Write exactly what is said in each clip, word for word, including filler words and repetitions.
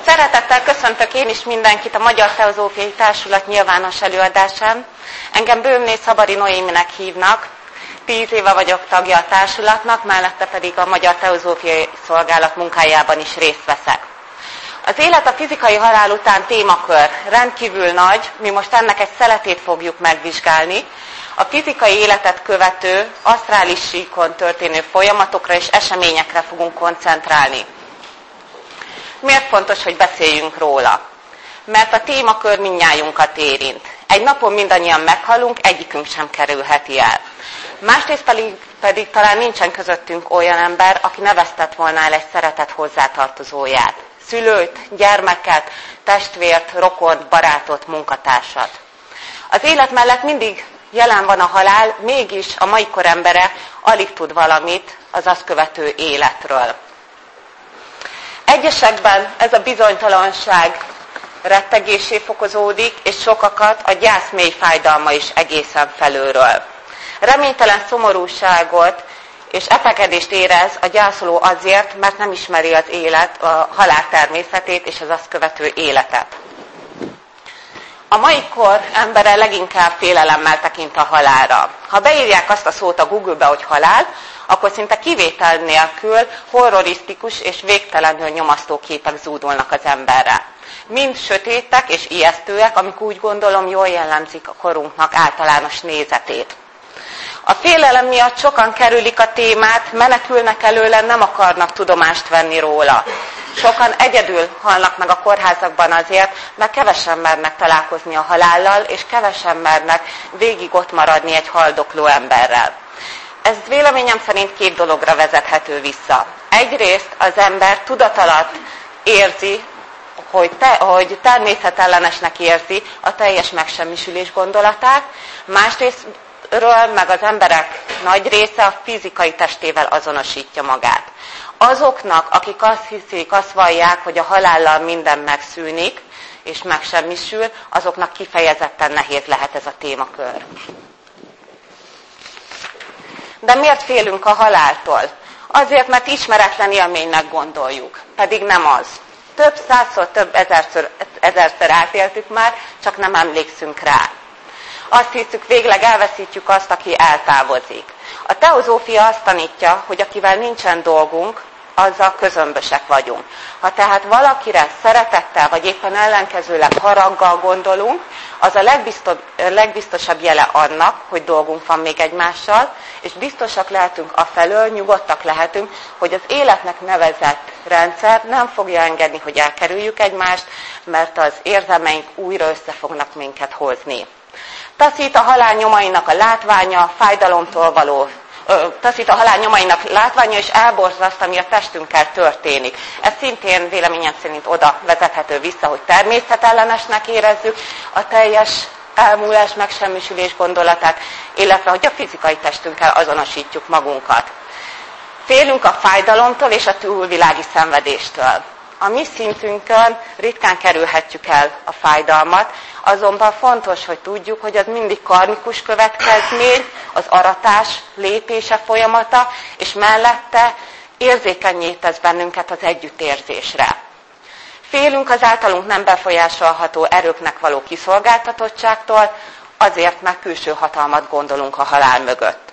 Szeretettel köszöntök én is mindenkit a Magyar Teozófiai Társulat nyilvános előadásán. Engem Böhmné Szabari Noéminek hívnak, tíz éve vagyok tagja a társulatnak, mellette pedig a Magyar Teozófiai Szolgálat munkájában is részt veszek. Az élet a fizikai halál után témakör rendkívül nagy, mi most ennek egy szeletét fogjuk megvizsgálni. A fizikai életet követő, asztrális síkon történő folyamatokra és eseményekre fogunk koncentrálni. Miért fontos, hogy beszéljünk róla? Mert a témakör mindnyájunkat érint. Egy napon mindannyian meghalunk, egyikünk sem kerülheti el. Másrészt pedig, pedig talán nincsen közöttünk olyan ember, aki ne vesztett volna el egy szeretett hozzátartozóját. Szülőt, gyermeket, testvért, rokont, barátot, munkatársat. Az élet mellett mindig jelen van a halál, mégis a mai kor embere alig tud valamit az azt követő életről. Egyesekben ez a bizonytalanság rettegésé fokozódik, és sokakat a gyász mély fájdalma is egészen felülről. Reménytelen szomorúságot és epegedést érez a gyászoló azért, mert nem ismeri az élet, a halál természetét és az azt követő életet. A mai kor embere leginkább félelemmel tekint a halálra. Ha beírják azt a szót a Google-be, hogy halál, akkor szinte kivétel nélkül horrorisztikus és végtelenül nyomasztó képek zúdulnak az emberre. Mind sötétek és ijesztőek, amik úgy gondolom jól jellemzik a korunknak általános nézetét. A félelem miatt sokan kerülik a témát, menekülnek előle, nem akarnak tudomást venni róla. Sokan egyedül halnak meg a kórházakban azért, mert kevesen mernek találkozni a halállal, és kevesen mernek végig ott maradni egy haldokló emberrel. Ez véleményem szerint két dologra vezethető vissza. Egyrészt az ember tudatalatt érzi, hogy, te, hogy természetellenesnek érzi a teljes megsemmisülés gondolatát, másrésztről meg az emberek nagy része a fizikai testével azonosítja magát. Azoknak, akik azt hiszik, azt vallják, hogy a halállal minden megszűnik és megsemmisül, azoknak kifejezetten nehéz lehet ez a témakör. De miért félünk a haláltól? Azért, mert ismeretlen élménynek gondoljuk, pedig nem az. Több százszor, több ezerszer, ezerszer átéltük már, csak nem emlékszünk rá. Azt hiszük, végleg elveszítjük azt, aki eltávozik. A teozófia azt tanítja, hogy akivel nincsen dolgunk, azzal közömbösek vagyunk. Ha tehát valakire szeretettel, vagy éppen ellenkezőleg haraggal gondolunk, az a legbiztos, legbiztosabb jele annak, hogy dolgunk van még egymással, és biztosak lehetünk afelől, nyugodtak lehetünk, hogy az életnek nevezett rendszer nem fogja engedni, hogy elkerüljük egymást, mert az érzelmeink újra össze fognak minket hozni. Taszít a halál nyomainak a látványa, fájdalomtól való taszít a halál nyomainak látványa, és elborzaszt, ami a testünkkel történik. Ez szintén véleményem szerint oda vezethető vissza, hogy természetellenesnek érezzük a teljes elmúlás, megsemmisülés gondolatát, illetve hogy a fizikai testünkkel azonosítjuk magunkat. Félünk a fájdalomtól és a túlvilági szenvedéstől. A mi szintünkön ritkán kerülhetjük el a fájdalmat, azonban fontos, hogy tudjuk, hogy az mindig karmikus következmény, az aratás lépése folyamata, és mellette érzékenyé tesz bennünket az együttérzésre. Félünk az általunk nem befolyásolható erőknek való kiszolgáltatottságtól, azért, mert külső hatalmat gondolunk a halál mögött.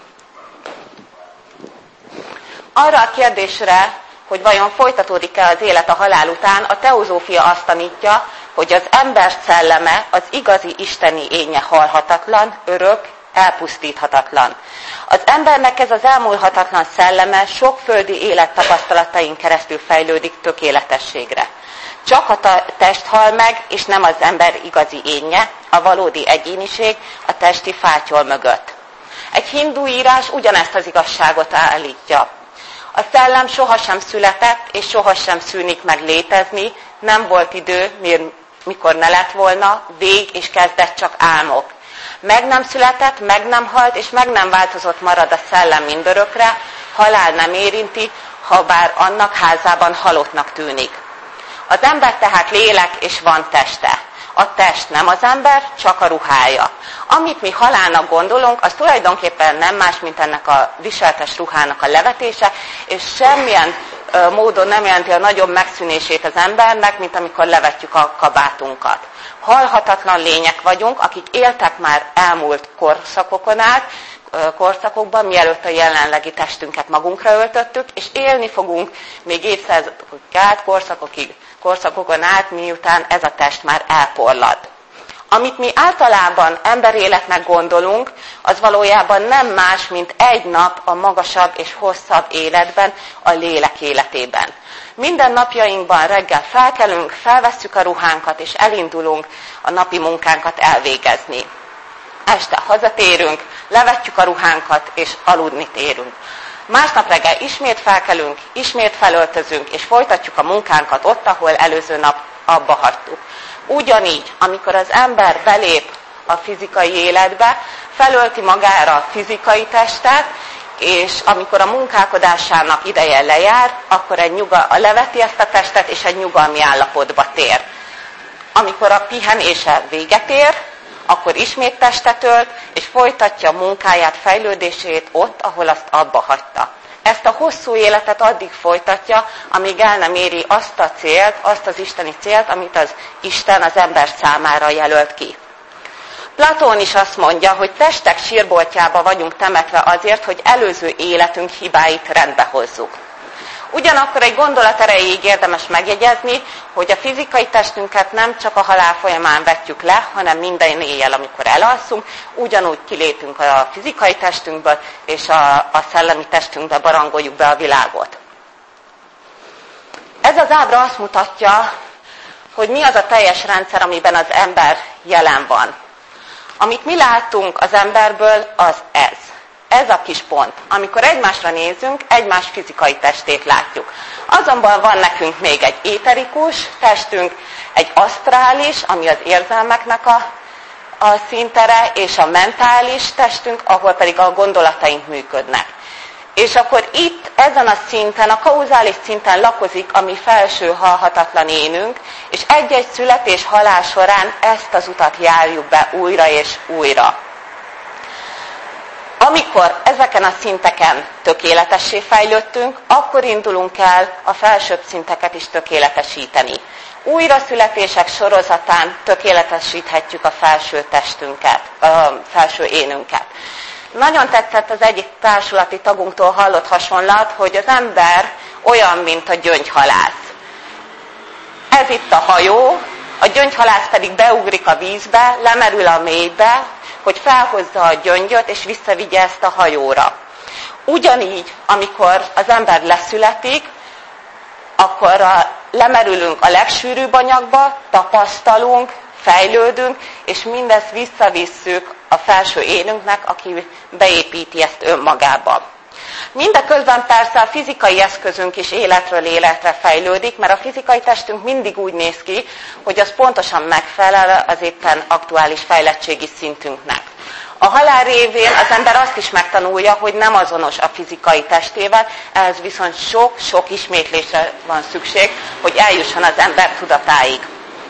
Arra a kérdésre, hogy vajon folytatódik-e az élet a halál után, a teozófia azt tanítja, hogy az ember szelleme, az igazi isteni énje halhatatlan, örök, elpusztíthatatlan. Az embernek ez az elmúlhatatlan szelleme sok földi élettapasztalatain keresztül fejlődik tökéletességre. Csak a test hal meg, és nem az ember igazi énje, a valódi egyéniség a testi fátyol mögött. Egy hindu írás ugyanezt az igazságot állítja. A szellem sohasem született, és sohasem szűnik meg létezni, nem volt idő, mikor ne lett volna, vég és kezdett csak álmok. Meg nem született, meg nem halt, és meg nem változott marad a szellem mindörökre, halál nem érinti, ha bár annak házában halottnak tűnik. Az ember tehát lélek, és van teste. A test nem az ember, csak a ruhája. Amit mi halálnak gondolunk, az tulajdonképpen nem más, mint ennek a viseltes ruhának a levetése, és semmilyen módon nem jelenti a nagyobb megszűnését az embernek, mint amikor levetjük a kabátunkat. Halhatatlan lények vagyunk, akik éltek már elmúlt korszakokon át, korszakokban, mielőtt a jelenlegi testünket magunkra öltöttük, és élni fogunk még évszázadokig át, korszakokig, korszakokon át, miután ez a test már elporlad. Amit mi általában emberéletnek gondolunk, az valójában nem más, mint egy nap a magasabb és hosszabb életben, a lélek életében. Minden napjainkban reggel felkelünk, felvesszük a ruhánkat, és elindulunk a napi munkánkat elvégezni. Este hazatérünk, levetjük a ruhánkat, és aludni térünk. Másnap reggel ismét felkelünk, ismét felöltözünk, és folytatjuk a munkánkat ott, ahol előző nap abba hagytuk. Ugyanígy, amikor az ember belép a fizikai életbe, felölti magára a fizikai testet, és amikor a munkálkodásának ideje lejár, akkor egy nyugal, leveti ezt a testet, és egy nyugalmi állapotba tér. Amikor a pihenése véget ér, akkor ismét testet ölt, és folytatja a munkáját, fejlődését ott, ahol azt abba hagyta. Ezt a hosszú életet addig folytatja, amíg el nem éri azt a célt, azt az isteni célt, amit az Isten az ember számára jelölt ki. Platón is azt mondja, hogy testek sírboltjába vagyunk temetve azért, hogy előző életünk hibáit rendbe hozzuk. Ugyanakkor egy gondolat erejéig érdemes megjegyezni, hogy a fizikai testünket nem csak a halál folyamán vetjük le, hanem minden éjjel, amikor elalszunk, ugyanúgy kilépünk a fizikai testünkből, és a, a szellemi testünkbe barangoljuk be a világot. Ez az ábra azt mutatja, hogy mi az a teljes rendszer, amiben az ember jelen van. Amit mi látunk az emberből, az ez. Ez a kis pont. Amikor egymásra nézünk, egymás fizikai testét látjuk. Azonban van nekünk még egy éterikus testünk, egy asztrális, ami az érzelmeknek a, a színtere, és a mentális testünk, ahol pedig a gondolataink működnek. És akkor itt, ezen a szinten, a kauzális szinten lakozik a mi felső halhatatlan énünk, és egy-egy születés halál során ezt az utat járjuk be újra és újra. Amikor ezeken a szinteken tökéletessé fejlődtünk, akkor indulunk el a felsőbb szinteket is tökéletesíteni. Újraszületések sorozatán tökéletesíthetjük a felső testünket, a felső énünket. Nagyon tetszett az egyik társulati tagunktól hallott hasonlat, hogy az ember olyan, mint a gyöngyhalász. Ez itt a hajó, a gyöngyhalász pedig beugrik a vízbe, lemerül a mélybe, hogy felhozza a gyöngyöt, és visszavigye ezt a hajóra. Ugyanígy, amikor az ember leszületik, akkor a, lemerülünk a legsűrűbb anyagba, tapasztalunk, fejlődünk, és mindezt visszavisszük a felső énünknek, aki beépíti ezt önmagába. Mindeközben persze a fizikai eszközünk is életről életre fejlődik, mert a fizikai testünk mindig úgy néz ki, hogy az pontosan megfelel az éppen aktuális fejlettségi szintünknek. A halál révén az ember azt is megtanulja, hogy nem azonos a fizikai testével, ehhez viszont sok-sok ismétlésre van szükség, hogy eljusson az ember tudatáig.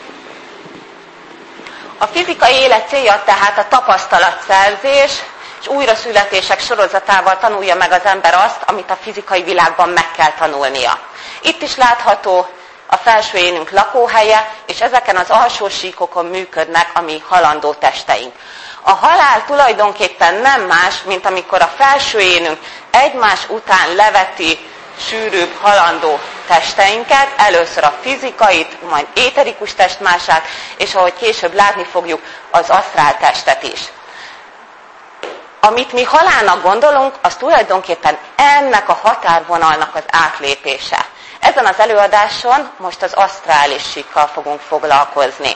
A fizikai élet célja tehát a tapasztalatszerzés, és újraszületések sorozatával tanulja meg az ember azt, amit a fizikai világban meg kell tanulnia. Itt is látható a felső énünk lakóhelye, és ezeken az alsó síkokon működnek a mi halandó testeink. A halál tulajdonképpen nem más, mint amikor a felső énünk egymás után leveti sűrűbb halandó testeinket, először a fizikait, majd éterikus testmását, és ahogy később látni fogjuk, az asztrál testet is. Amit mi halálnak gondolunk, az tulajdonképpen ennek a határvonalnak az átlépése. Ezen az előadáson most az asztrális síkkal fogunk foglalkozni.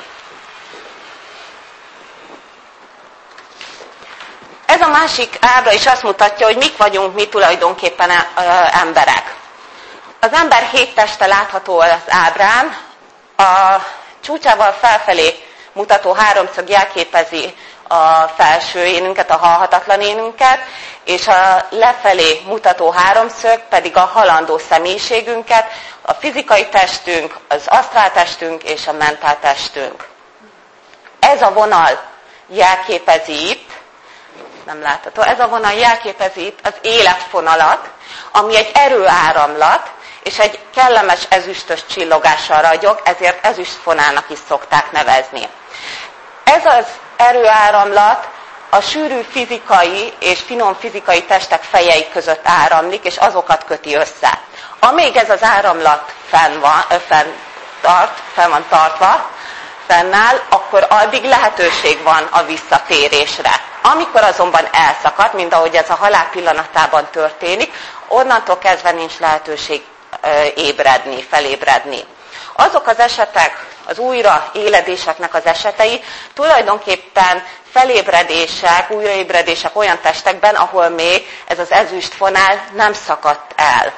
Ez a másik ábra is azt mutatja, hogy mik vagyunk mi tulajdonképpen emberek. Az ember hét teste látható az ábrán, a csúcsával felfelé mutató háromszög jelképezi a felső énünket, a halhatatlan énünket, és a lefelé mutató háromszög pedig a halandó személyiségünket, a fizikai testünk, az asztrál testünk és a mentál testünk. Ez a vonal jelképezi itt, nem látható, ez a vonal jelképezi itt az életfonalat, ami egy erőáramlat, és egy kellemes ezüstös csillogással ragyog, ezért ezüstfonálnak is szokták nevezni. Ez az erőáramlat a sűrű fizikai és finom fizikai testek fejei között áramlik, és azokat köti össze. Amíg ez az áramlat fenn van, fenn tart, fenn van tartva, fennáll, akkor addig lehetőség van a visszatérésre. Amikor azonban elszakad, mint ahogy ez a halál pillanatában történik, onnantól kezdve nincs lehetőség ébredni, felébredni. Azok az esetek, az újra éledéseknek az esetei tulajdonképpen felébredések, újraébredések olyan testekben, ahol még ez az ezüstfonál nem szakadt el.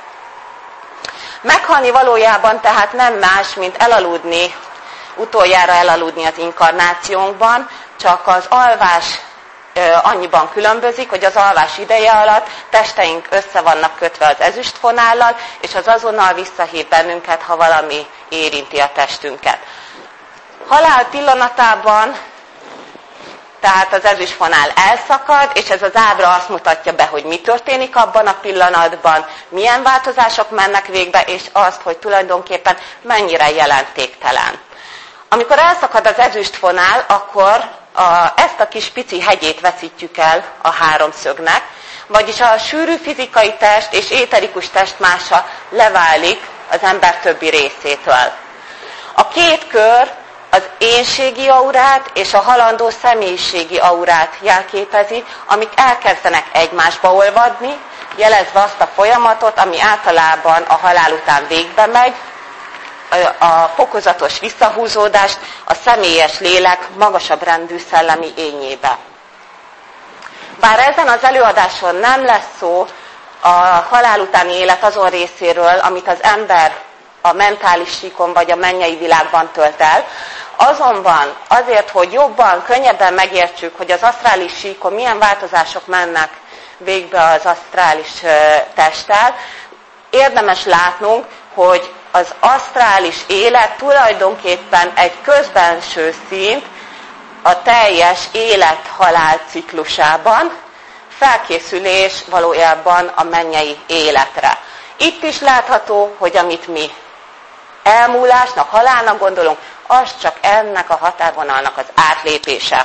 Meghalni valójában tehát nem más, mint elaludni, utoljára elaludni az inkarnációnkban, csak az alvás annyiban különbözik, hogy az alvás ideje alatt testeink össze vannak kötve az ezüstfonállal, és az azonnal visszahív bennünket, ha valami érinti a testünket. Halál pillanatában tehát az ezüstfonál elszakad, és ez az ábra azt mutatja be, hogy mi történik abban a pillanatban, milyen változások mennek végbe, és azt, hogy tulajdonképpen mennyire jelentéktelen. Amikor elszakad az ezüstfonál, akkor a, ezt a kis pici hegyét veszítjük el a háromszögnek, vagyis a sűrű fizikai test és éterikus testmása leválik az ember többi részétől. A két kör az énségi aurát és a halandó személyiségi aurát jelképezi, amik elkezdenek egymásba olvadni, jelezve azt a folyamatot, ami általában a halál után végbe megy, a fokozatos visszahúzódást a személyes lélek magasabb rendű szellemi ényébe. Bár ezen az előadáson nem lesz szó a halál utáni élet azon részéről, amit az ember a mentális síkon vagy a mennyei világban tölt el, azonban azért, hogy jobban, könnyebben megértsük, hogy az asztrális síkon milyen változások mennek végbe az asztrális testtel, érdemes látnunk, hogy az asztrális élet tulajdonképpen egy közbenső szint a teljes élet-halál ciklusában, felkészülés valójában a mennyei életre. Itt is látható, hogy amit mi elmúlásnak, halálnak gondolunk, az csak ennek a határvonalnak az átlépése.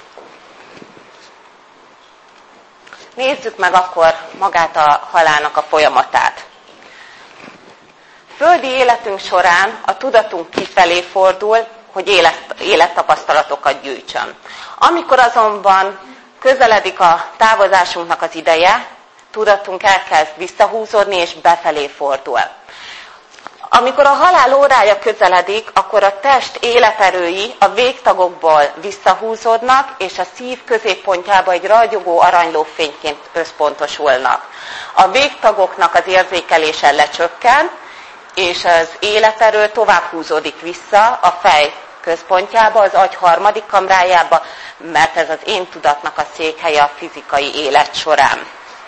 Nézzük meg akkor magát a halálnak a folyamatát. Földi életünk során a tudatunk kifelé fordul, hogy élet, élettapasztalatokat gyűjtsön. Amikor azonban közeledik a távozásunknak az ideje, tudatunk elkezd visszahúzódni és befelé fordul. Amikor a halál órája közeledik, akkor a test életerői a végtagokból visszahúzódnak, és a szív középpontjába egy ragyogó aranylófényként összpontosulnak. A végtagoknak az érzékelése lecsökken, és az életerő tovább húzódik vissza a fej központjába, az agy harmadik kamrájába, mert ez az én tudatnak a székhelye a fizikai élet során.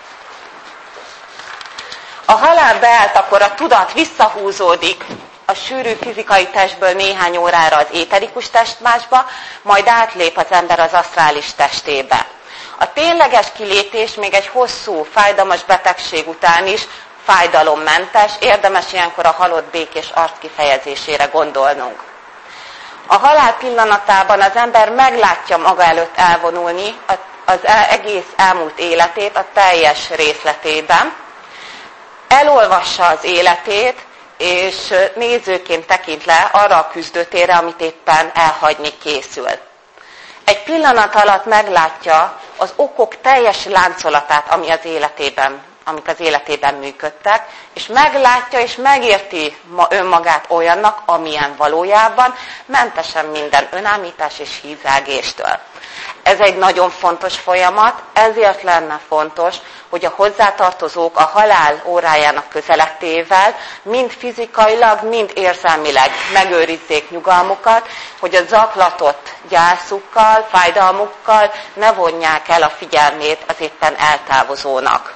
A halál beállt, akkor a tudat visszahúzódik a sűrű fizikai testből néhány órára az éterikus testmásba, majd átlép az ember az asztrális testébe. A tényleges kilépés még egy hosszú, fájdalmas betegség után is fájdalommentes, érdemes ilyenkor a halott békés arc kifejezésére gondolnunk. A halál pillanatában az ember meglátja maga előtt elvonulni az egész elmúlt életét a teljes részletében, elolvassa az életét, és nézőként tekint le arra a küzdőtérre, amit éppen elhagyni készül. Egy pillanat alatt meglátja az okok teljes láncolatát, ami az életében, amik az életében működtek, és meglátja és megérti önmagát olyannak, amilyen valójában, mentesen minden önállítás és hízelgéstől. Ez egy nagyon fontos folyamat, ezért lenne fontos, hogy a hozzátartozók a halál órájának közelettével mind fizikailag, mind érzelmileg megőrizzék nyugalmukat, hogy a zaklatott gyászukkal, fájdalmukkal ne vonják el a figyelmét az éppen eltávozónak.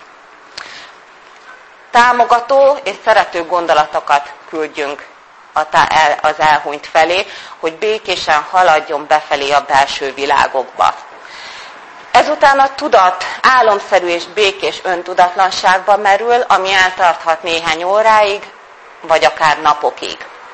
Támogató és szerető gondolatokat küldjünk az elhunyt felé, hogy békésen haladjon befelé a belső világokba. Ezután a tudat álomszerű és békés öntudatlanságban merül, ami eltarthat néhány óráig, vagy akár napokig.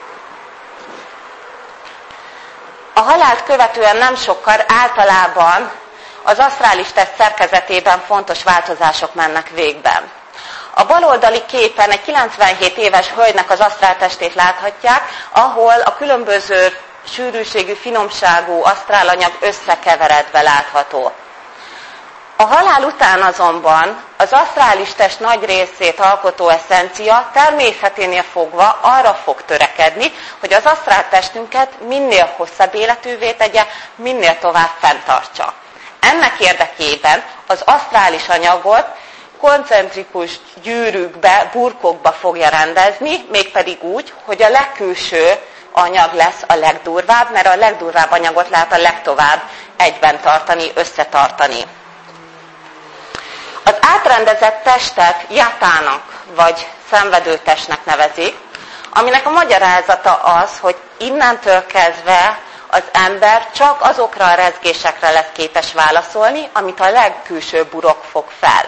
A halált követően nem sokkal általában az asztrális test szerkezetében fontos változások mennek végbe. A baloldali képen egy kilencvenhét éves hölgynek az asztráltestét láthatják, ahol a különböző sűrűségű, finomságú asztrálanyag összekeveredve látható. A halál után azonban az asztrális test nagy részét alkotó eszencia természeténél fogva arra fog törekedni, hogy az asztráltestünket minél hosszabb életűvé tegye, minél tovább fenntartsa. Ennek érdekében az asztrális anyagot koncentrikus gyűrűkbe, burkokba fogja rendezni, mégpedig úgy, hogy a legkülső anyag lesz a legdurvább, mert a legdurvább anyagot lehet a legtovább egyben tartani, összetartani. Az átrendezett testet játának vagy szenvedőtestnek nevezik, aminek a magyarázata az, hogy innentől kezdve az ember csak azokra a rezgésekre lesz képes válaszolni, amit a legkülsőbb burok fog fel.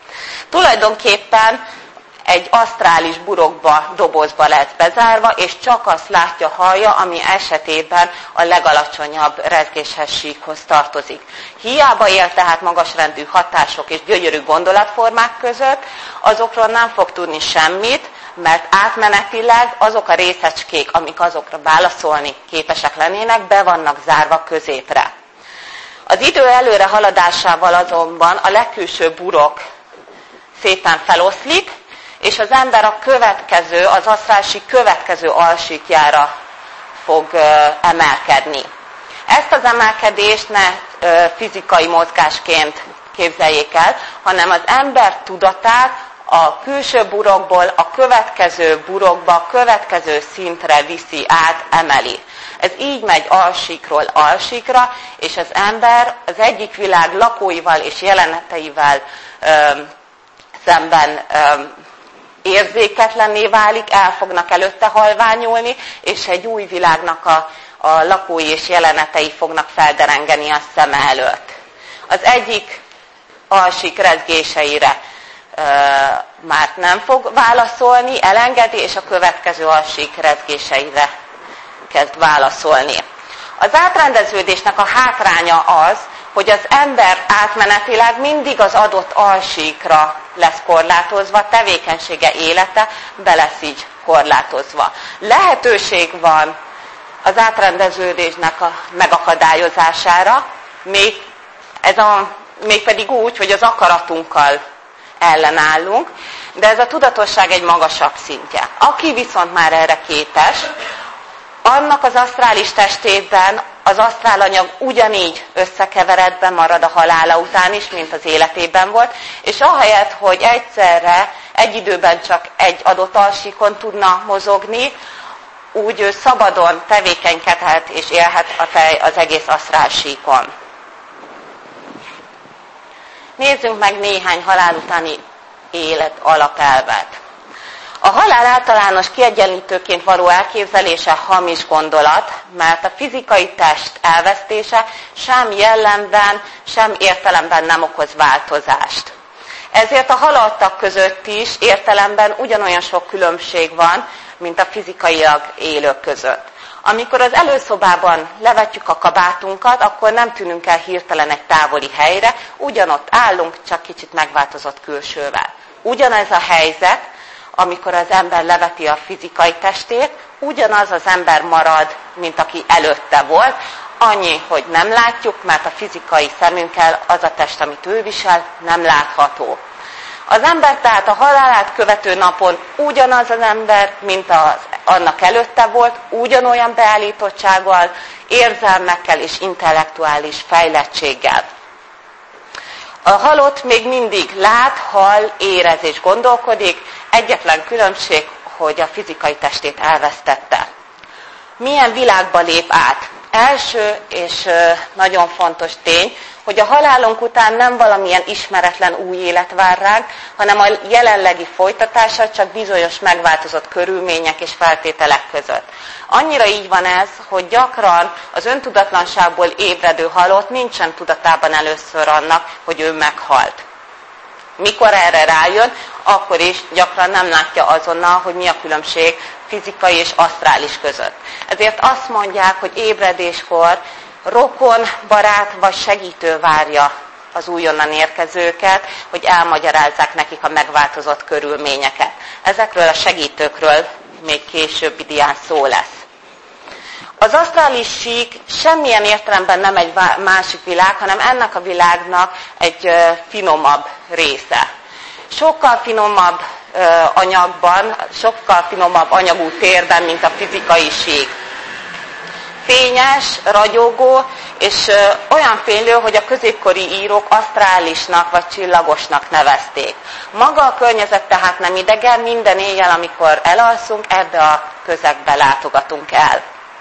Tulajdonképpen egy asztrális burokba, dobozba lesz bezárva, és csak azt látja, hallja, ami esetében a legalacsonyabb rezgéshez, síkhoz tartozik. Hiába él tehát magasrendű hatások és gyönyörű gondolatformák között, azokról nem fog tudni semmit, mert átmenetileg azok a részecskék, amik azokra válaszolni képesek lennének, be vannak zárva középre. Az idő előre haladásával azonban a legkülső burok szépen feloszlik, és az ember a következő, az asztrálsík következő alsíkjára fog uh, emelkedni. Ezt az emelkedést ne uh, fizikai mozgásként képzeljék el, hanem az ember tudatát a külső burokból a következő burokba, a következő szintre viszi át, emeli. Ez így megy alsíkról alsíkra, és az ember az egyik világ lakóival és jeleneteivel um, szemben um, érzéketlenné válik, el fognak előtte halványulni, és egy új világnak a, a lakói és jelenetei fognak felderengeni a szeme előtt. Az egyik alsík rezgéseire e, már nem fog válaszolni, elengedi, és a következő alsík rezgéseire kezd válaszolni. Az átrendeződésnek a hátránya az, hogy az ember átmenetileg mindig az adott alsíkra lesz korlátozva, tevékenysége, élete be lesz így korlátozva. Lehetőség van az átrendeződésnek a megakadályozására, még ez a, mégpedig úgy, hogy az akaratunkkal ellenállunk, de ez a tudatosság egy magasabb szintje. Aki viszont már erre képes, annak az asztrális testében az asztrálanyag ugyanígy összekeveredben marad a halála után is, mint az életében volt, és ahelyett, hogy egyszerre, egy időben csak egy adott alsíkon tudna mozogni, úgy ő szabadon tevékenykedhet és élhet a tej az egész asztrálsíkon. Nézzünk meg néhány halál utáni élet alapelvet. A halál általános kiegyenlítőként való elképzelése hamis gondolat, mert a fizikai test elvesztése sem jellemben, sem értelemben nem okoz változást. Ezért a halottak között is értelemben ugyanolyan sok különbség van, mint a fizikailag élők között. Amikor az előszobában levetjük a kabátunkat, akkor nem tűnünk el hirtelen egy távoli helyre, ugyanott állunk, csak kicsit megváltozott külsővel. Ugyanez a helyzet, amikor az ember leveti a fizikai testét, ugyanaz az ember marad, mint aki előtte volt, annyi, hogy nem látjuk, mert a fizikai szemünkkel az a test, amit ő visel, nem látható. Az ember tehát a halálát követő napon ugyanaz az ember, mint az, annak előtte volt, ugyanolyan beállítottsággal, érzelmekkel és intellektuális fejlettséggel. A halott még mindig lát, hall, érez és gondolkodik, egyetlen különbség, hogy a fizikai testét elvesztette. Milyen világba lép át? Első és nagyon fontos tény, hogy a halálunk után nem valamilyen ismeretlen új élet vár ránk, hanem a jelenlegi folytatása csak bizonyos megváltozott körülmények és feltételek között. Annyira így van ez, hogy gyakran az öntudatlanságból ébredő halott nincsen tudatában először annak, hogy ő meghalt. Mikor erre rájön, akkor is gyakran nem látja azonnal, hogy mi a különbség fizikai és asztrális között. Ezért azt mondják, hogy ébredéskor rokon, barát vagy segítő várja az újonnan érkezőket, hogy elmagyarázzák nekik a megváltozott körülményeket. Ezekről a segítőkről még későbbi dián szó lesz. Az asztrális sík semmilyen értelemben nem egy másik világ, hanem ennek a világnak egy finomabb része. Sokkal finomabb anyagban, sokkal finomabb anyagú térben, mint a fizikai sík. Fényes, ragyogó, és olyan fénylő, hogy a középkori írók asztrálisnak vagy csillagosnak nevezték. Maga a környezet tehát nem idegen, minden éjjel, amikor elalszunk, ebbe a közegbe látogatunk el.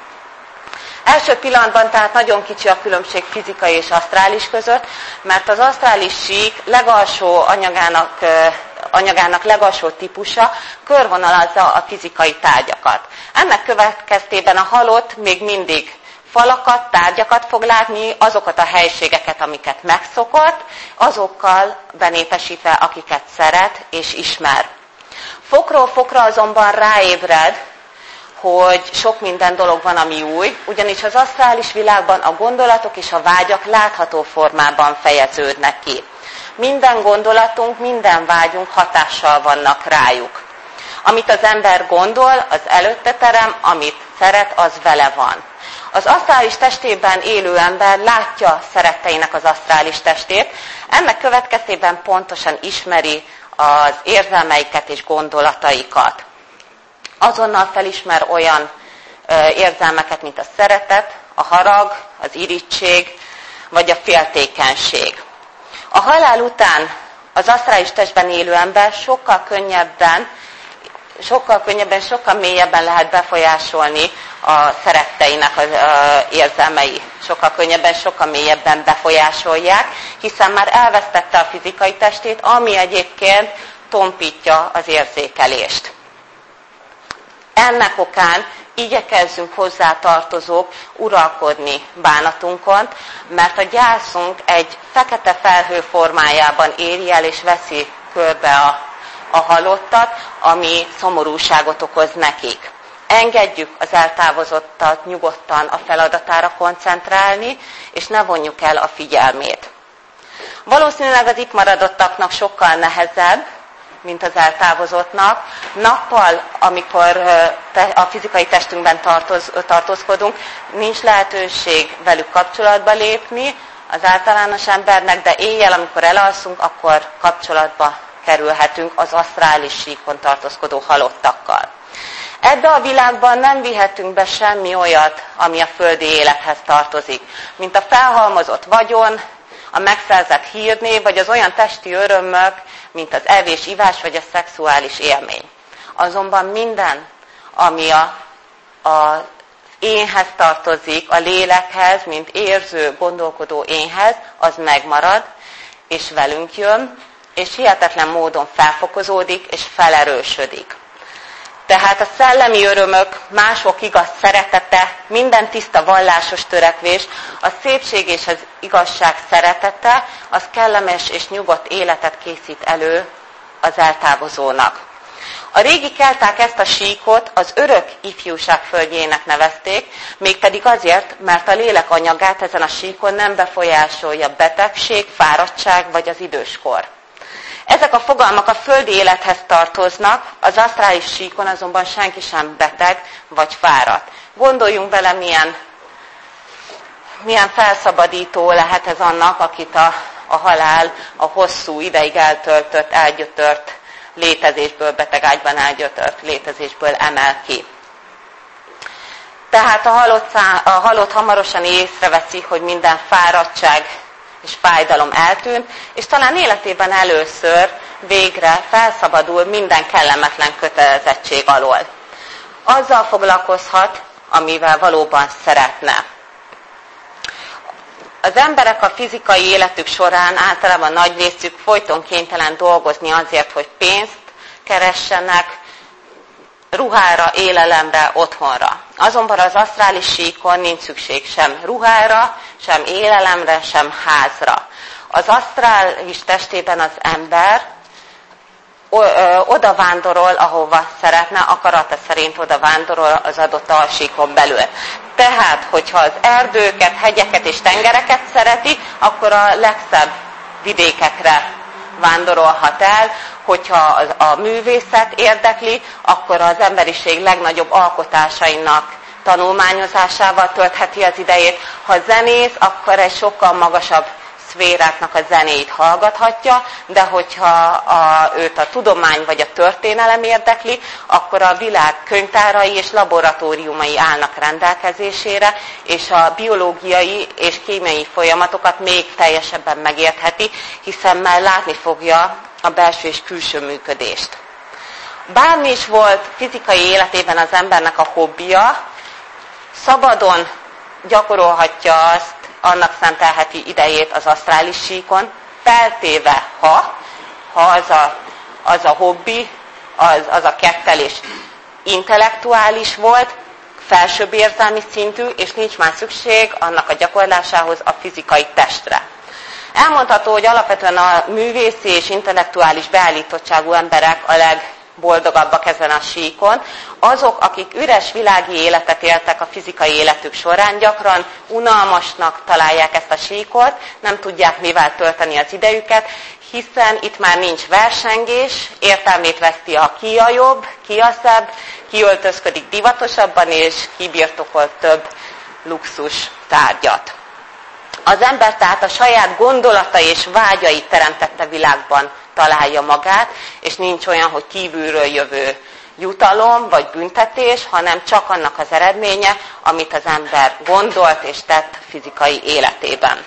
Első pillanatban tehát nagyon kicsi a különbség fizikai és asztrális között, mert az asztrális sík legalsó anyagának, anyagának legalsó típusa körvonalazza a fizikai tárgyakat. Ennek következtében a halott még mindig falakat, tárgyakat fog látni, azokat a helységeket, amiket megszokott, azokkal benépesítve, akiket szeret és ismer. Fokról fokra azonban ráébred, hogy sok minden dolog van, ami új, ugyanis az asztrális világban a gondolatok és a vágyak látható formában fejeződnek ki. Minden gondolatunk, minden vágyunk hatással vannak rájuk. Amit az ember gondol, az előtte terem, amit szeret, az vele van. Az asztrális testében élő ember látja szeretteinek az asztrális testét, ennek következtében pontosan ismeri az érzelmeiket és gondolataikat. Azonnal felismer olyan ö, érzelmeket, mint a szeretet, a harag, az irigység, vagy a féltékenység. A halál után az asztrális testben élő ember sokkal könnyebben, sokkal könnyebben, sokkal mélyebben lehet befolyásolni a szeretteinek az ö, érzelmei. Sokkal könnyebben, sokkal mélyebben befolyásolják, hiszen már elvesztette a fizikai testét, ami egyébként tompítja az érzékelést. Ennek okán igyekezzünk hozzátartozók uralkodni bánatunkon, mert a gyászunk egy fekete felhő formájában éri el és veszi körbe a, a halottat, ami szomorúságot okoz nekik. Engedjük az eltávozottat nyugodtan a feladatára koncentrálni, és ne vonjuk el a figyelmét. Valószínűleg az itt maradottaknak sokkal nehezebb, mint az eltávozottnak. Nappal, amikor a fizikai testünkben tartoz, tartózkodunk, nincs lehetőség velük kapcsolatba lépni az általános embernek, de éjjel, amikor elalszunk, akkor kapcsolatba kerülhetünk az asztrális síkon tartózkodó halottakkal. Ebbe a világban nem vihetünk be semmi olyat, ami a földi élethez tartozik, mint a felhalmozott vagyon, a megszerzett hírnév, vagy az olyan testi örömök, mint az evés, ivás, vagy a szexuális élmény. Azonban minden, ami a, a énhez tartozik, a lélekhez, mint érző, gondolkodó énhez, az megmarad, és velünk jön, és hihetetlen módon felfokozódik, és felerősödik. Tehát a szellemi örömök, mások igaz szeretete, minden tiszta vallásos törekvés, a szépség és az igazság szeretete, az kellemes és nyugodt életet készít elő az eltávozónak. A régi kelták ezt a síkot az örök ifjúság földjének nevezték, mégpedig azért, mert a lélek anyagát ezen a síkon nem befolyásolja betegség, fáradtság vagy az időskor. Ezek a fogalmak a földi élethez tartoznak, az asztrális síkon azonban senki sem beteg vagy fáradt. Gondoljunk bele, milyen, milyen felszabadító lehet ez annak, akit a, a halál a hosszú ideig eltöltött, elgyötört létezésből, betegágyban elgyötört létezésből emel ki. Tehát a halott, szá, a halott hamarosan észreveszi, hogy minden fáradtság és fájdalom eltűnt, és talán életében először végre felszabadul minden kellemetlen kötelezettség alól. Azzal foglalkozhat, amivel valóban szeretne. az emberek a fizikai életük során általában nagy részük folyton kénytelen dolgozni azért, hogy pénzt keressenek, ruhára, élelemre, otthonra. Azonban az asztrális síkon nincs szükség sem ruhára, sem élelemre, sem házra. Az asztrális testében az ember oda vándorol, ahova szeretne, akarata szerint oda vándorol az adott alsíkon belül. Tehát, hogyha az erdőket, hegyeket és tengereket szereti, akkor a legszebb vidékekre vándorolhat el. Hogyha a művészet érdekli, akkor az emberiség legnagyobb alkotásainak tanulmányozásával töltheti az idejét. Ha zenész, akkor egy sokkal magasabb szféráknak a zenéit hallgathatja, de hogyha a, őt a tudomány vagy a történelem érdekli, akkor a világ könyvtárai és laboratóriumai állnak rendelkezésére, és a biológiai és kémiai folyamatokat még teljesebben megértheti, hiszen már látni fogja a belső és külső működést. Bármi is volt fizikai életében az embernek a hobbija, szabadon gyakorolhatja azt, annak szentelheti idejét az asztrális síkon, feltéve, ha, ha az, a, az a hobbi, az, az a kettelés intellektuális volt, felsőbb érzelmi szintű, és nincs már szükség annak a gyakorlásához a fizikai testre. Elmondható, hogy alapvetően a művészi és intellektuális beállítottságú emberek a legboldogabbak ezen a síkon. Azok, akik üres világi életet éltek a fizikai életük során, gyakran unalmasnak találják ezt a síkot, nem tudják mivel tölteni az idejüket, hiszen itt már nincs versengés, értelmét veszti a ki a jobb, ki a szebb, ki öltözködik divatosabban, és ki birtokol több luxus tárgyat. Az ember tehát a saját gondolatai és vágyai teremtette világban találja magát, és nincs olyan, hogy kívülről jövő jutalom vagy büntetés, hanem csak annak az eredménye, amit az ember gondolt és tett fizikai életében.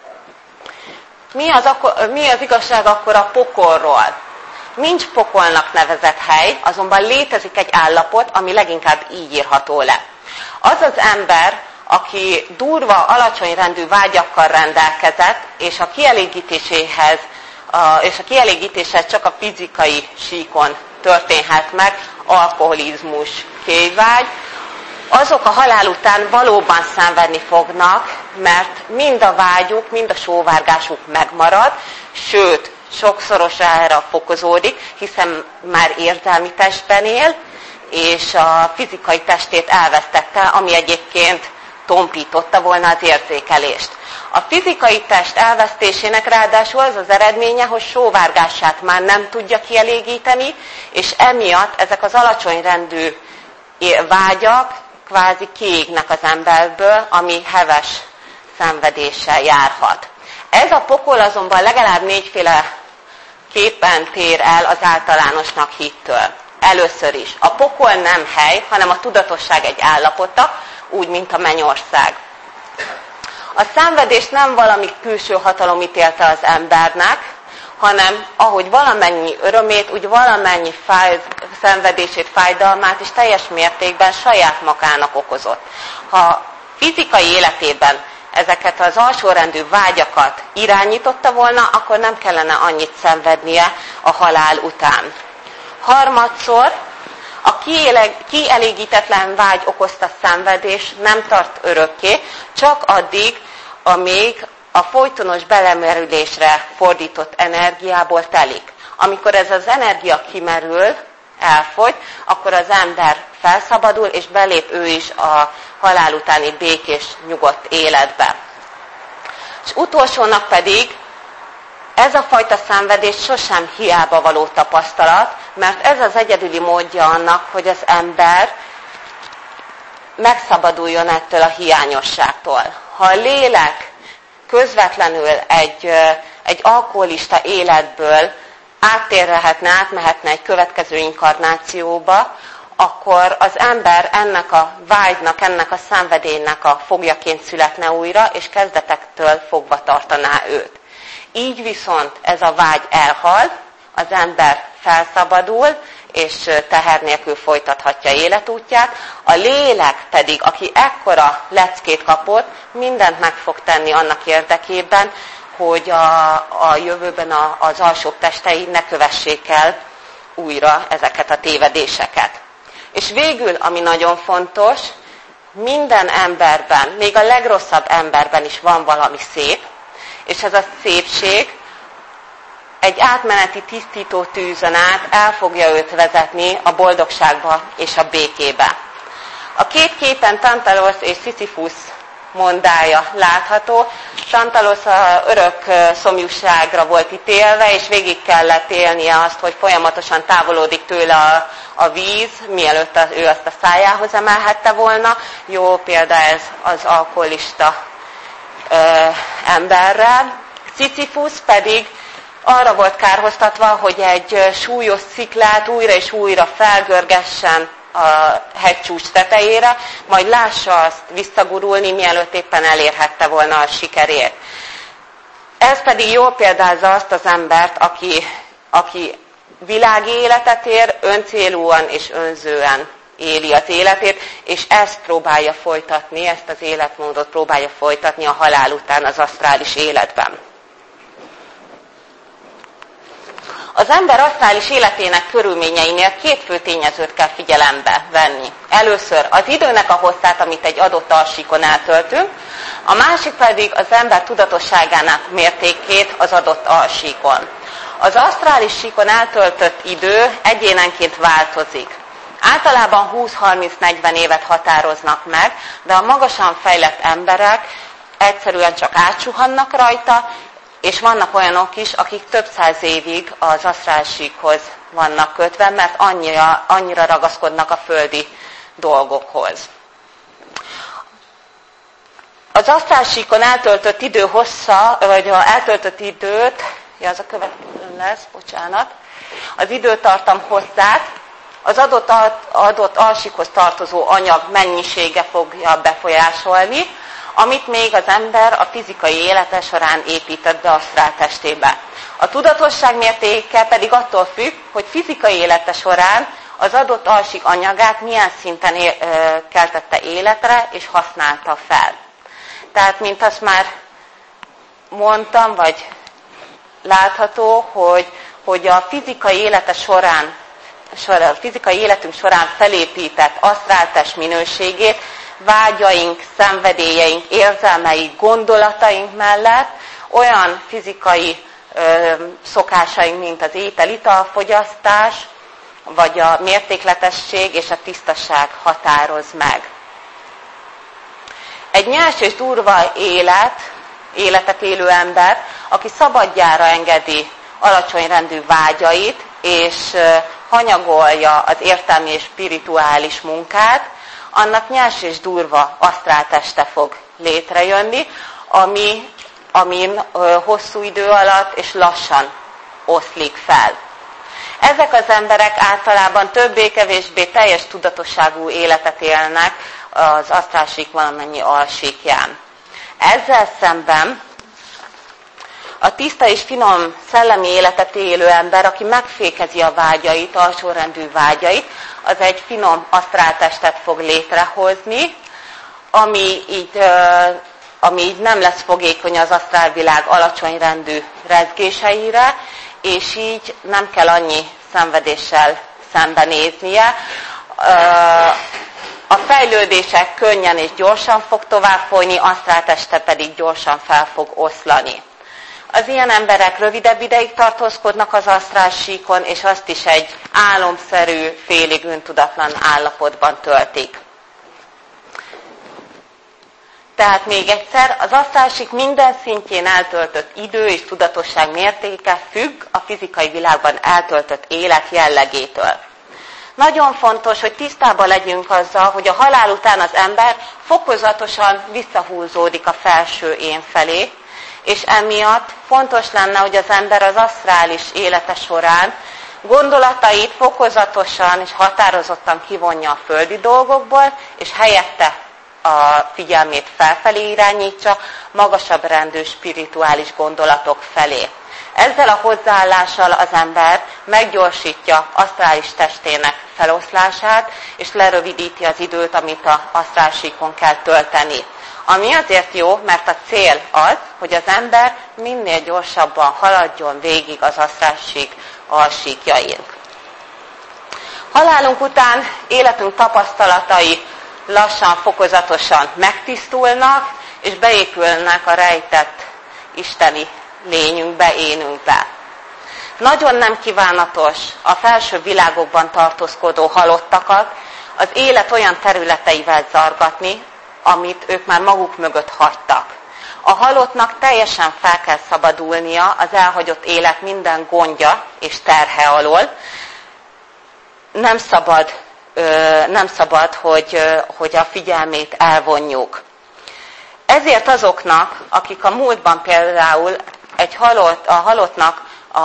Mi az, akkor, mi az igazság akkor a pokolról? Nincs pokolnak nevezett hely, azonban létezik egy állapot, ami leginkább így írható le. Az az ember, aki durva, alacsony rendű vágyakkal rendelkezett, és a kielégítéséhez, a, és a kielégítéshez csak a fizikai síkon történhet meg, alkoholizmus, kéjvágy, azok a halál után valóban szenvedni fognak, mert mind a vágyuk, mind a sóvárgásuk megmarad, sőt, sokszorosára fokozódik, hiszen már érzelmi testben él, és a fizikai testét elvesztette, ami egyébként tompította volna az érzékelést. A fizikai test elvesztésének ráadásul az az eredménye, hogy sóvárgását már nem tudja kielégíteni, és emiatt ezek az alacsony rendű vágyak kvázi kiégnek az emberből, ami heves szenvedéssel járhat. Ez a pokol azonban legalább négyféle képen tér el az általánosnak hittől. Először is, a pokol nem hely, hanem a tudatosság egy állapota, úgy, mint a mennyország. A szenvedés nem valami külső hatalom ítélte az embernek, hanem ahogy valamennyi örömét, úgy valamennyi fáj, szenvedését, fájdalmát is teljes mértékben saját magának okozott. Ha fizikai életében ezeket az alsórendű vágyakat irányította volna, akkor nem kellene annyit szenvednie a halál után. Harmadszor, a kielégítetlen vágy okozta szenvedés nem tart örökké, csak addig, amíg a folytonos belemerülésre fordított energiából telik. Amikor ez az energia kimerül, elfogy, akkor az ember felszabadul, és belép ő is a halál utáni békés, nyugodt életbe. És utolsónak pedig ez a fajta szenvedés sosem hiába való tapasztalat, mert ez az egyedüli módja annak, hogy az ember megszabaduljon ettől a hiányosságtól. Ha a lélek közvetlenül egy, egy alkoholista életből áttérhetne, átmehetne egy következő inkarnációba, akkor az ember ennek a vágynak, ennek a szenvedélynek a foglyaként születne újra, és kezdetektől fogva tartaná őt. Így viszont ez a vágy elhal, az ember felszabadul, és teher nélkül folytathatja életútját. A lélek pedig, aki ekkora leckét kapott, mindent meg fog tenni annak érdekében, hogy a, a jövőben a, az alsóbb testei ne kövessék el újra ezeket a tévedéseket. És végül, ami nagyon fontos, minden emberben, még a legrosszabb emberben is van valami szép, és ez a szépség egy átmeneti tisztító tűzön át el fogja őt vezetni a boldogságba és a békébe. A két képen Tantalos és Sisyphus mondája látható. Tantalos a örök szomjúságra volt ítélve, és végig kellett élnie azt, hogy folyamatosan távolodik tőle a, a víz, mielőtt az, ő azt a szájához emelhette volna. Jó példa ez az alkoholista ö, emberre. Sisyphus pedig arra volt kárhoztatva, hogy egy súlyos sziklát újra és újra felgörgessen a hegycsúcs tetejére, majd lássa azt visszagurulni, mielőtt éppen elérhette volna a sikerét. Ez pedig jól példázza azt az embert, aki, aki világi életet ér, öncélúan és önzően éli az életét, és ezt próbálja folytatni, ezt az életmódot próbálja folytatni a halál után az asztrális életben. Az ember asztrális életének körülményeinél két fő tényezőt kell figyelembe venni. Először az időnek a hosszát, amit egy adott alsíkon eltöltünk, a másik pedig az ember tudatosságának mértékét az adott alsíkon. Az asztrális síkon eltöltött idő egyénenként változik. Általában húsz-harminc-negyven évet határoznak meg, de a magasan fejlett emberek egyszerűen csak átsuhannak rajta, és vannak olyanok is, akik több száz évig az asztrálsíkhoz vannak kötve, mert annyira, annyira ragaszkodnak a földi dolgokhoz. Az asztrálsíkon eltöltött idő hossza, vagy az eltöltött időt, ja, az a következő lesz, bocsánat, az időtartam hosszát az adott, adott alsíkhoz tartozó anyag mennyisége fogja befolyásolni, amit még az ember a fizikai élete során épített be asztráltestébe. A tudatosság mértéke pedig attól függ, hogy fizikai élete során az adott alsík anyagát milyen szinten é- keltette életre és használta fel. Tehát, mint azt már mondtam, vagy látható, hogy, hogy a fizikai élete során, során, a fizikai életünk során felépített asztráltest minőségét vágyaink, szenvedélyeink, érzelmeink, gondolataink mellett olyan fizikai ö, szokásaink, mint az étel-italfogyasztás, vagy a mértékletesség és a tisztaság határoz meg. Egy nyers és durva élet, életet élő ember, aki szabadjára engedi alacsony rendű vágyait, és ö, hanyagolja az értelmi és spirituális munkát, annak nyers és durva asztrálteste fog létrejönni, ami, ami hosszú idő alatt és lassan oszlik fel. Ezek az emberek általában többé-kevésbé teljes tudatosságú életet élnek az asztrálsík valamennyi alsíkján. Ezzel szemben a tiszta és finom szellemi életet élő ember, aki megfékezi a vágyait, alsórendű vágyait, az egy finom asztráltestet fog létrehozni, ami így, ami így nem lesz fogékony az asztrálvilág alacsony rendű rezgéseire, és így nem kell annyi szenvedéssel szembenéznie. A fejlődések könnyen és gyorsan fog tovább folyni, asztrálteste pedig gyorsan fel fog oszlani. Az ilyen emberek rövidebb ideig tartózkodnak az asztrálsíkon, és azt is egy álomszerű, félig öntudatlan állapotban töltik. Tehát még egyszer, az asztrálsík minden szintjén eltöltött idő és tudatosság mértéke függ a fizikai világban eltöltött élet jellegétől. Nagyon fontos, hogy tisztában legyünk azzal, hogy a halál után az ember fokozatosan visszahúzódik a felső én felé, és emiatt fontos lenne, hogy az ember az asztrális élete során gondolatait fokozatosan és határozottan kivonja a földi dolgokból, és helyette a figyelmét felfelé irányítsa, magasabb rendű spirituális gondolatok felé. Ezzel a hozzáállással az ember meggyorsítja asztrális testének feloszlását, és lerövidíti az időt, amit az asztrálsíkon kell tölteni. Ami azért jó, mert a cél az, hogy az ember minél gyorsabban haladjon végig az asztrálsík alsíkjain. Halálunk után életünk tapasztalatai lassan, fokozatosan megtisztulnak, és beépülnek a rejtett isteni lényünkbe, énünkbe. Nagyon nem kívánatos a felső világokban tartózkodó halottakat az élet olyan területeivel zargatni, amit ők már maguk mögött hagytak. A halottnak teljesen fel kell szabadulnia az elhagyott élet minden gondja és terhe alól. Nem szabad, nem szabad hogy, hogy a figyelmét elvonjuk. Ezért azoknak, akik a múltban például egy halott, a halottnak a,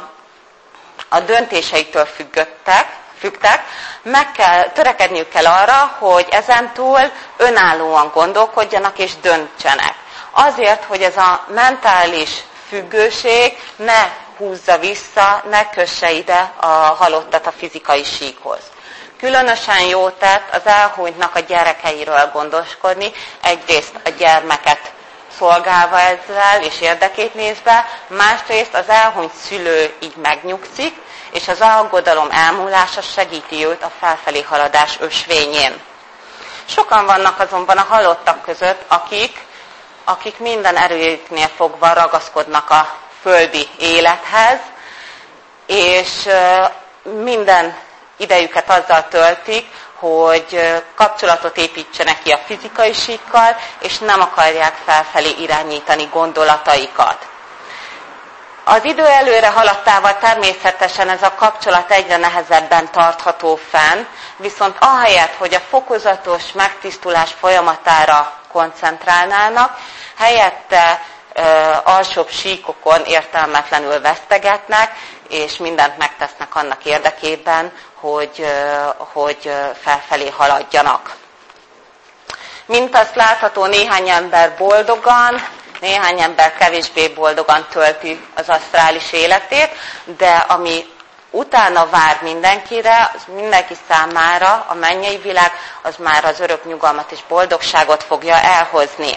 a döntéseitől függöttek, függtek, meg kell, törekedniük kell arra, hogy ezentúl önállóan gondolkodjanak és döntsenek. Azért, hogy ez a mentális függőség ne húzza vissza, ne kösse ide a halottat a fizikai síkhoz. Különösen jó tett az elhunytnak a gyerekeiről gondoskodni, egyrészt a gyermeket szolgálva ezzel és érdekét nézve, másrészt az elhunyt szülő így megnyugszik, és az aggodalom elmúlása segíti őt a felfelé haladás ösvényén. Sokan vannak azonban a halottak között, akik, akik minden erőjüknél fogva ragaszkodnak a földi élethez, és minden idejüket azzal töltik, hogy kapcsolatot építsenek ki a fizikai síkkal, és nem akarják felfelé irányítani gondolataikat. Az idő előre haladtával természetesen ez a kapcsolat egyre nehezebben tartható fenn, viszont ahelyett, hogy a fokozatos megtisztulás folyamatára koncentrálnának, helyette ö, alsóbb síkokon értelmetlenül vesztegetnek, és mindent megtesznek annak érdekében, hogy, ö, hogy felfelé haladjanak. Mint azt látható, néhány ember boldogan, néhány ember kevésbé boldogan tölti az asztrális életét, de ami utána vár mindenkire, az mindenki számára, a mennyei világ, az már az örök nyugalmat és boldogságot fogja elhozni.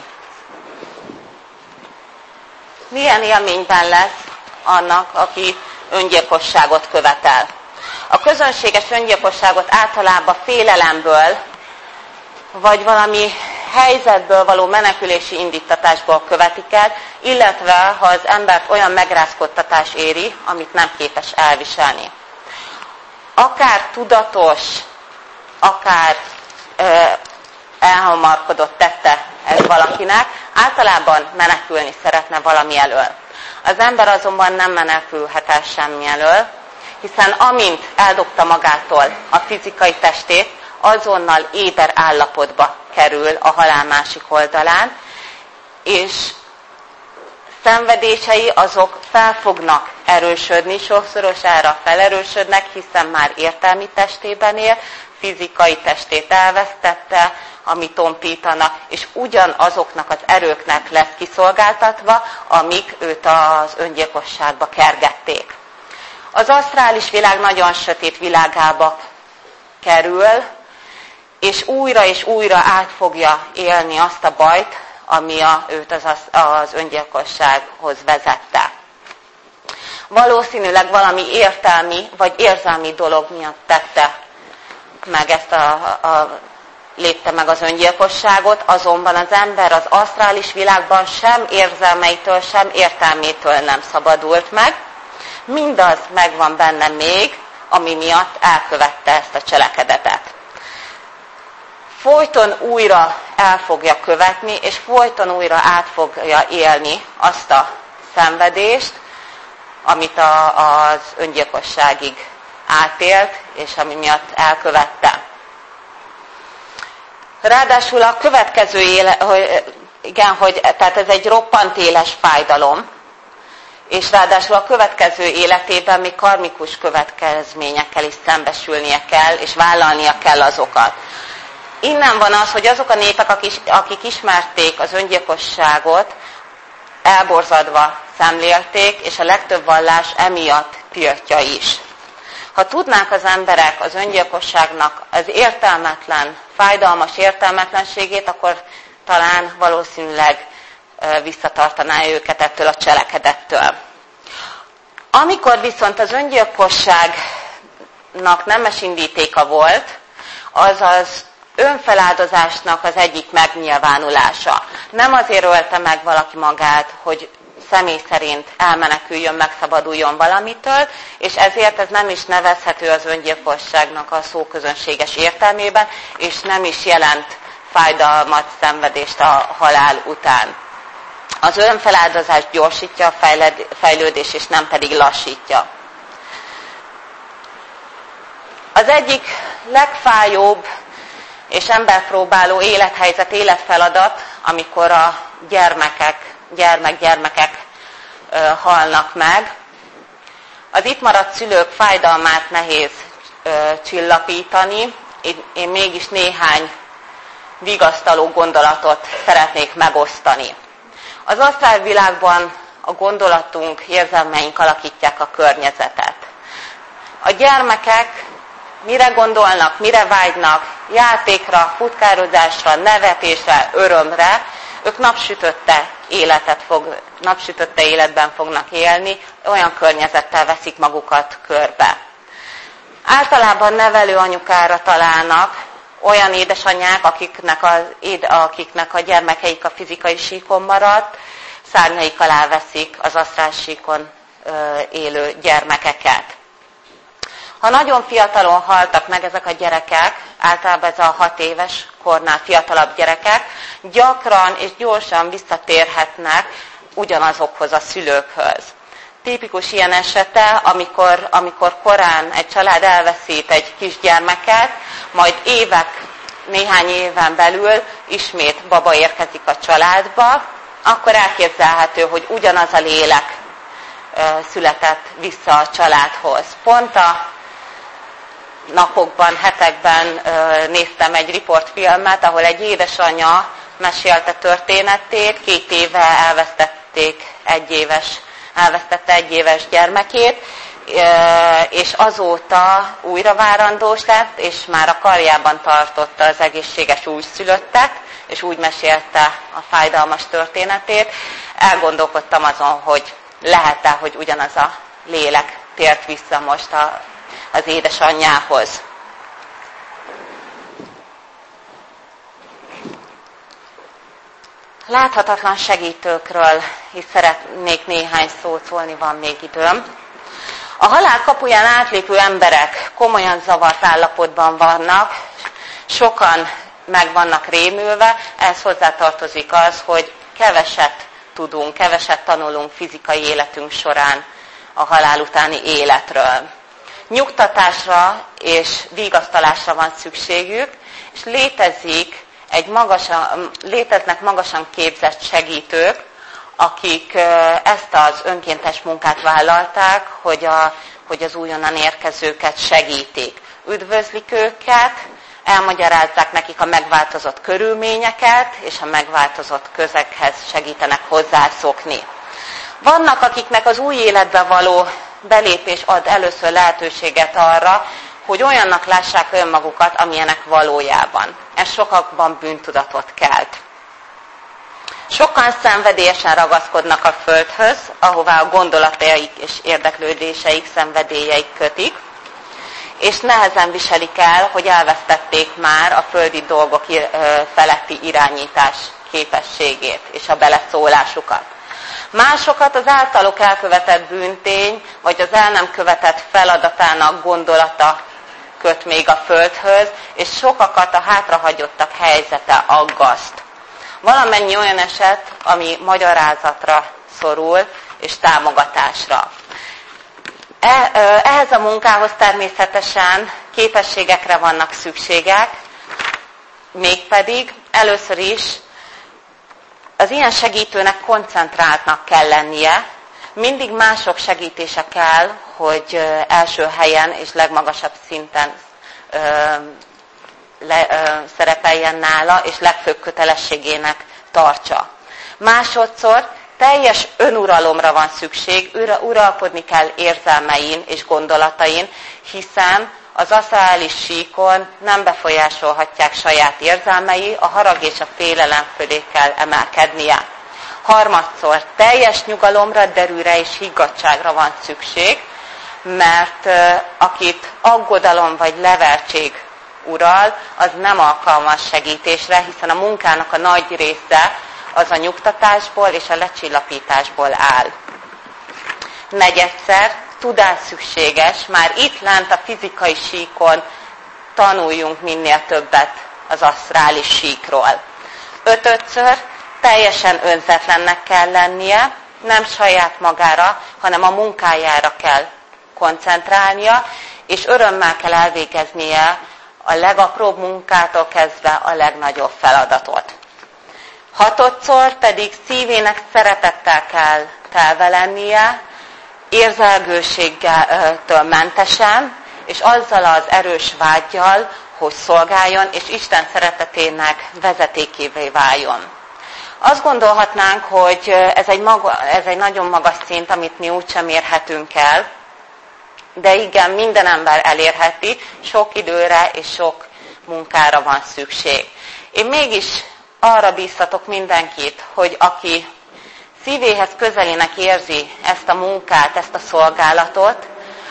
Milyen élményben lesz annak, aki öngyilkosságot követel? A közönséges öngyilkosságot általában félelemből, vagy valami helyzetből való menekülési indítatásból követik el, illetve ha az embert olyan megrázkódtatás éri, amit nem képes elviselni. Akár tudatos, akár ö, elhamarkodott tette ez valakinek, általában menekülni szeretne valami elől. Az ember azonban nem menekülhet el semmi elől, hiszen amint eldobta magától a fizikai testét, azonnal éber állapotba kerül a halál másik oldalán, és szenvedései azok fel fognak erősödni, sokszorosára felerősödnek, hiszen már értelmi testében él, fizikai testét elvesztette, ami tompítanak, és ugyanazoknak az erőknek lesz kiszolgáltatva, amik őt az öngyilkosságba kergették. Az asztrális világ nagyon sötét világába kerül, és újra és újra át fogja élni azt a bajt, ami a, őt az, az öngyilkossághoz vezette. Valószínűleg valami értelmi vagy érzelmi dolog miatt tette meg ezt a, a lépte meg az öngyilkosságot, azonban az ember az asztrális világban sem érzelmeitől, sem értelmétől nem szabadult meg. Mindaz megvan benne még, ami miatt elkövette ezt a cselekedetet. Folyton újra el fogja követni, és folyton újra át fogja élni azt a szenvedést, amit a, az öngyilkosságig átélt, és ami miatt elkövette. Ráadásul a következő éle, hogy, igen, hogy tehát ez egy roppant éles fájdalom, és ráadásul a következő életében még karmikus következményekkel is szembesülnie kell, és vállalnia kell azokat. Innen van az, hogy azok a népek, akik ismerték az öngyilkosságot, elborzadva szemlélték, és a legtöbb vallás emiatt tiltja is. Ha tudnák az emberek az öngyilkosságnak az értelmetlen, fájdalmas értelmetlenségét, akkor talán valószínűleg visszatartaná őket ettől a cselekedettől. Amikor viszont az öngyilkosságnak nemes indítéka volt, az az önfeláldozásnak az egyik megnyilvánulása. Nem azért ölte meg valaki magát, hogy személy szerint elmeneküljön, megszabaduljon valamitől, és ezért ez nem is nevezhető az öngyilkosságnak a szóközönséges értelmében, és nem is jelent fájdalmat, szenvedést a halál után. Az önfeláldozás gyorsítja a fejlődést, és nem pedig lassítja. Az egyik legfájóbb és emberpróbáló élethelyzet, életfeladat, amikor a gyermekek, gyermek-gyermekek ö, halnak meg. Az itt maradt szülők fájdalmát nehéz ö, csillapítani, én, én mégis néhány vigasztaló gondolatot szeretnék megosztani. Az asztrál világban a gondolatunk, érzelmeink alakítják a környezetet. A gyermekek mire gondolnak, mire vágynak, játékra, futkározásra, nevetésre, örömre, ők napsütötte életet fog, napsütötte életben fognak élni, olyan környezettel veszik magukat körbe. Általában nevelő anyukára találnak olyan édesanyák, akiknek a, akiknek a gyermekeik a fizikai síkon maradt, szárnyaik alá veszik az asztrál síkon élő gyermekeket. Ha nagyon fiatalon haltak meg ezek a gyerekek, általában ez a hat éves kornál fiatalabb gyerekek, gyakran és gyorsan visszatérhetnek ugyanazokhoz a szülőkhöz. Tipikus ilyen esete, amikor, amikor korán egy család elveszít egy kisgyermeket, majd évek, néhány éven belül ismét baba érkezik a családba, akkor elképzelhető, hogy ugyanaz a lélek született vissza a családhoz. Pont a napokban, hetekben néztem egy riportfilmet, ahol egy édesanyja mesélte történetét, két éve elvesztették egy éves, elvesztette egy éves gyermekét, és azóta újra várandós lett, és már a karjában tartotta az egészséges újszülöttet, és úgy mesélte a fájdalmas történetét. Elgondolkodtam azon, hogy lehet-e, hogy ugyanaz a lélek tért vissza most a, az édesanyjához. Láthatatlan segítőkről is szeretnék néhány szót szólni, van még időm. A halál kapuján átlépő emberek komolyan zavart állapotban vannak, sokan meg vannak rémülve, ehhez hozzátartozik az, hogy keveset tudunk, keveset tanulunk fizikai életünk során a halál utáni életről. Nyugtatásra és vigasztalásra van szükségük, és létezik egy magasan, léteznek magasan képzett segítők, akik ezt az önkéntes munkát vállalták, hogy, a, hogy az újonnan érkezőket segítik. Üdvözlik őket, elmagyarázzák nekik a megváltozott körülményeket, és a megváltozott közeghez segítenek hozzászokni. Vannak, akiknek az új életbe való belépés ad először lehetőséget arra, hogy olyannak lássák önmagukat, amilyenek valójában. Ez sokakban bűntudatot kelt. Sokan szenvedélyesen ragaszkodnak a földhöz, ahová a gondolataik és érdeklődéseik, szenvedélyeik kötik, és nehezen viselik el, hogy elvesztették már a földi dolgok feletti irányítás képességét és a beleszólásukat. Másokat az általuk elkövetett bűntény, vagy az el nem követett feladatának gondolata köt még a földhöz, és sokakat a hátrahagyottak helyzete aggaszt. Valamennyi olyan eset, ami magyarázatra szorul, és támogatásra. Ehhez a munkához természetesen képességekre vannak szükségek, mégpedig először is az ilyen segítőnek koncentráltnak kell lennie, mindig mások segítése kell, hogy első helyen és legmagasabb szinten ö, le, ö, szerepeljen nála, és legfőbb kötelességének tartsa. Másodszor teljes önuralomra van szükség, uralkodni kell érzelmein és gondolatain, hiszen az asztrális síkon nem befolyásolhatják saját érzelmei, a harag és a félelem fölé kell emelkednie. Harmadszor teljes nyugalomra, derűre és higgadtságra van szükség, mert uh, akit aggodalom vagy levertség ural, az nem alkalmas segítésre, hiszen a munkának a nagy része az a nyugtatásból és a lecsillapításból áll. Negyedszer, tudás szükséges, már itt lent a fizikai síkon tanuljunk minél többet az asztrális síkról. Ötödször, teljesen önzetlennek kell lennie, nem saját magára, hanem a munkájára kell koncentrálnia, és örömmel kell elvégeznie a legapróbb munkától kezdve a legnagyobb feladatot. Hatodszor pedig szívének szeretettel kell telve lennie, érzelgőségtől mentesen, és azzal az erős vággyal, hogy szolgáljon, és Isten szeretetének vezetékévé váljon. Azt gondolhatnánk, hogy ez egy, maga, ez egy nagyon magas szint, amit mi úgysem érhetünk el, de igen, minden ember elérheti, sok időre és sok munkára van szükség. Én mégis arra bíztatok mindenkit, hogy aki szívéhez közelének érzi ezt a munkát, ezt a szolgálatot,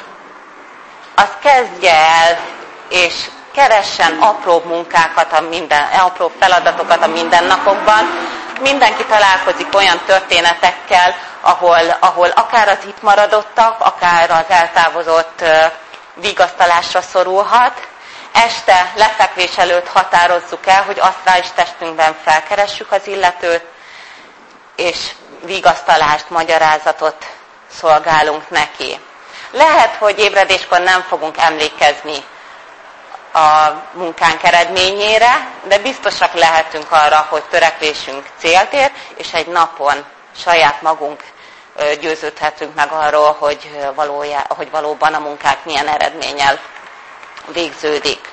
az kezdje el, és keressen apró munkákat, a minden, apró feladatokat a mindennapokban. Mindenki találkozik olyan történetekkel, ahol, ahol akár az itt maradottak, akár az eltávozott vigasztalásra szorulhat. Este lefekvés előtt határozzuk el, hogy asztrális testünkben felkeressük az illetőt, és vigasztalást, magyarázatot szolgálunk neki. Lehet, hogy ébredéskor nem fogunk emlékezni a munkánk eredményére, de biztosak lehetünk arra, hogy törekvésünk célt ér, és egy napon saját magunk győződhetünk meg arról, hogy, valójá, hogy valóban a munkák milyen eredménnyel végződik.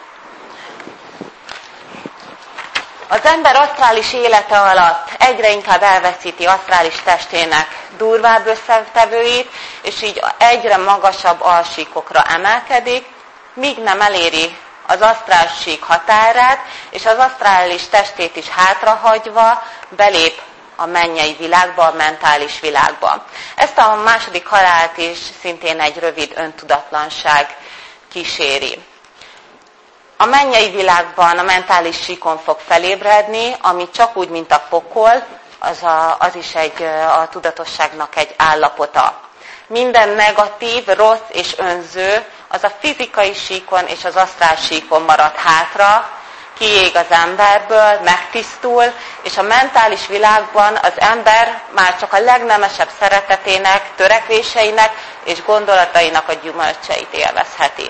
Az ember asztrális élete alatt egyre inkább elveszíti asztrális testének durvább összetevőit, és így egyre magasabb alsíkokra emelkedik, míg nem eléri az asztrális sík határát, és az asztrális testét is hátrahagyva belép a mennyei világba, a mentális világba. Ezt a második halált is szintén egy rövid öntudatlanság kíséri. A mennyei világban a mentális síkon fog felébredni, ami csak úgy, mint a pokol, az, a, az is egy, a tudatosságnak egy állapota. Minden negatív, rossz és önző, az a fizikai síkon és az asztrál síkon marad hátra, kiég az emberből, megtisztul, és a mentális világban az ember már csak a legnemesebb szeretetének, törekvéseinek és gondolatainak a gyümölcseit élvezheti.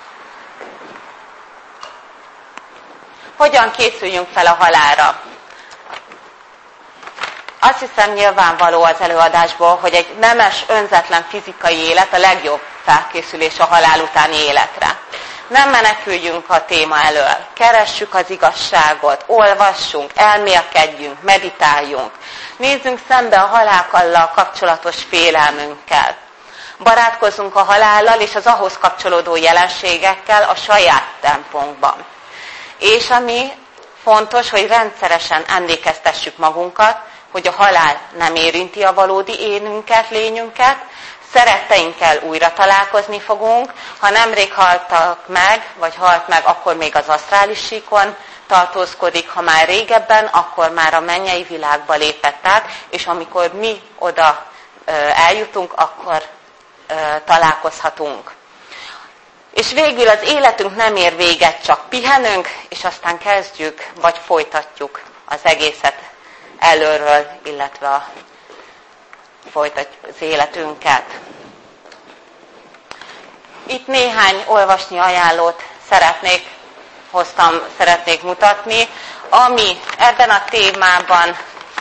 Hogyan készüljünk fel a halálra? Azt hiszem nyilvánvaló az előadásból, hogy egy nemes, önzetlen fizikai élet a legjobb felkészülés a halál utáni életre. Nem meneküljünk a téma elől, keressük az igazságot, olvassunk, elmélkedjünk, meditáljunk, nézzünk szembe a halálkallal kapcsolatos félelmünkkel. Barátkozzunk a halállal és az ahhoz kapcsolódó jelenségekkel a saját tempónkban. És ami fontos, hogy rendszeresen emlékeztessük magunkat, hogy a halál nem érinti a valódi énünket, lényünket, szeretteinkkel újra találkozni fogunk, ha nemrég haltak meg, vagy halt meg, akkor még az asztrális síkon tartózkodik, ha már régebben, akkor már a mennyei világba lépett át, és amikor mi oda eljutunk, akkor találkozhatunk. És végül az életünk nem ér véget, csak pihenünk, és aztán kezdjük, vagy folytatjuk az egészet előről, illetve a, folytatjuk az életünket. Itt néhány olvasni ajánlót szeretnék, hoztam, szeretnék mutatni, ami ebben a témában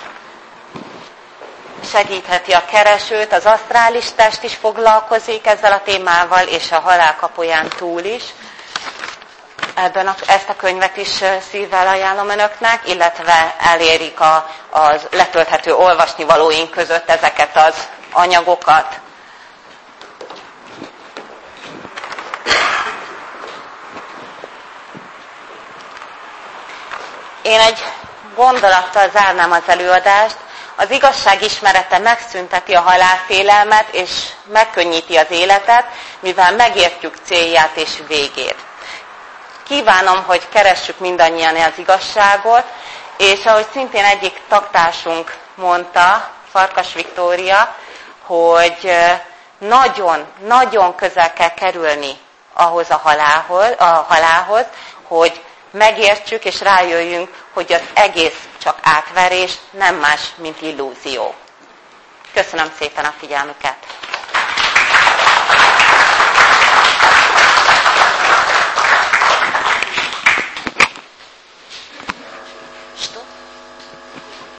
segítheti a keresőt, az asztrális test is foglalkozik ezzel a témával, és a halál kapuján túl is. ebben a, ezt a könyvet is szívvel ajánlom önöknek, illetve elérik a, az letölthető olvasnivalóink között ezeket az anyagokat. Én egy gondolattal zárnám az előadást. Az igazság ismerete megszünteti a halálfélelmet, és megkönnyíti az életet, mivel megértjük célját és végét. Kívánom, hogy keressük mindannyian az igazságot, és ahogy szintén egyik taktársunk mondta, Farkas Viktória, hogy nagyon, nagyon közel kell kerülni ahhoz a halálhoz, a halálhoz, hogy megértsük és rájöjjünk, hogy az egész csak átverés, nem más, mint illúzió. Köszönöm szépen a figyelmüket!